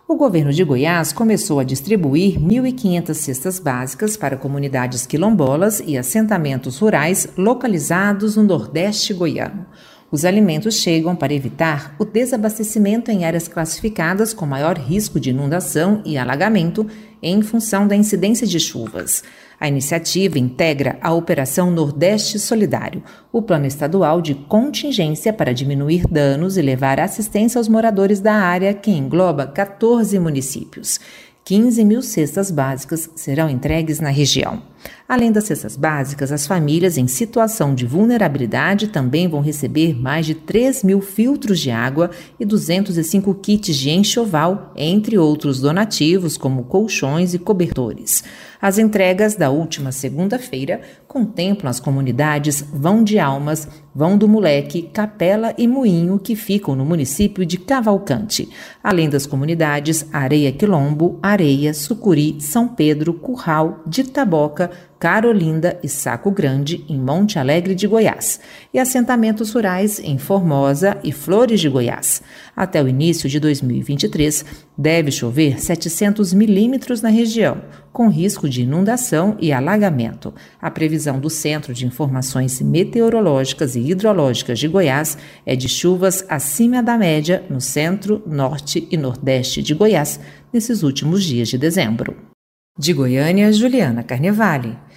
O governo de Goiás começou a distribuir 1.500 cestas básicas para comunidades quilombolas e assentamentos rurais localizados no Nordeste goiano. Os alimentos chegam para evitar o desabastecimento em áreas classificadas com maior risco de inundação e alagamento em função da incidência de chuvas. A iniciativa integra a Operação Nordeste Solidário, o plano estadual de contingência para diminuir danos e levar assistência aos moradores da área, que engloba 14 municípios. 15.000 cestas básicas serão entregues na região. Além das cestas básicas, as famílias em situação de vulnerabilidade também vão receber mais de 3.000 filtros de água e 205 kits de enxoval, entre outros donativos como colchões e cobertores. As entregas da última segunda-feira contemplam as comunidades Vão de Almas, Vão do Moleque, Capela e Moinho, que ficam no município de Cavalcante, além das comunidades Areia Quilombo, Areia, Sucuri, São Pedro, Curral, de Taboca, Carolinda e Saco Grande, em Monte Alegre de Goiás, e assentamentos rurais em Formosa e Flores de Goiás. Até o início de 2023, deve chover 700 milímetros na região, com risco de inundação e alagamento. A previsão do Centro de Informações Meteorológicas e Hidrológicas de Goiás é de chuvas acima da média no centro, norte e nordeste de Goiás nesses últimos dias de dezembro. De Goiânia, Juliana Carnevale.